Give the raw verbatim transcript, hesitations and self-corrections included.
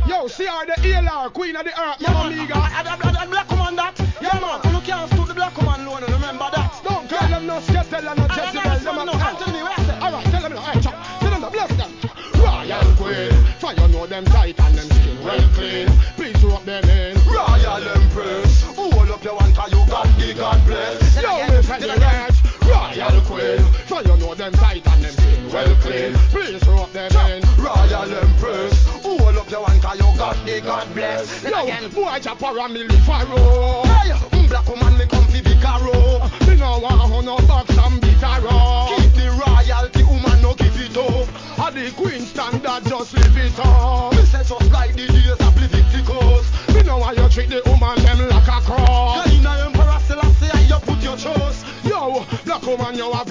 Yo, see her the A L R, Queen of the Earth, Yeah, Mama man. Miga. I- I- I- I- Black woman that. Yeah, man. You can't stoop the black woman loan. Remember that. Don't tell them no skate, tell them no Jezebel. Them no, a- no, tell me what I said. Alright, tell them no, hey, chop. Tell them no, bless them. Royal Queen, for you know them tight and them skin well clean. Please rub them in. Royal Empress, hold up your one cause you got the God bless. Yo, me tell you right. Royal Queen, for you know them tight and them skin well clean. Please rub them in. Royal Empress, hold up your one cause you got the God bless. Yo, boy, chop a me live for road. Hey, mm, black woman me come fi big caro. Me no want no box and bitter road. Keep the royalty, woman no give it up. A the Queen standard, just live it up. Me say just like the days of Leviticus. Me know how you treat the woman them like a cross. Cause in a Emperor Selassie you put your trust. Yo, black woman, you have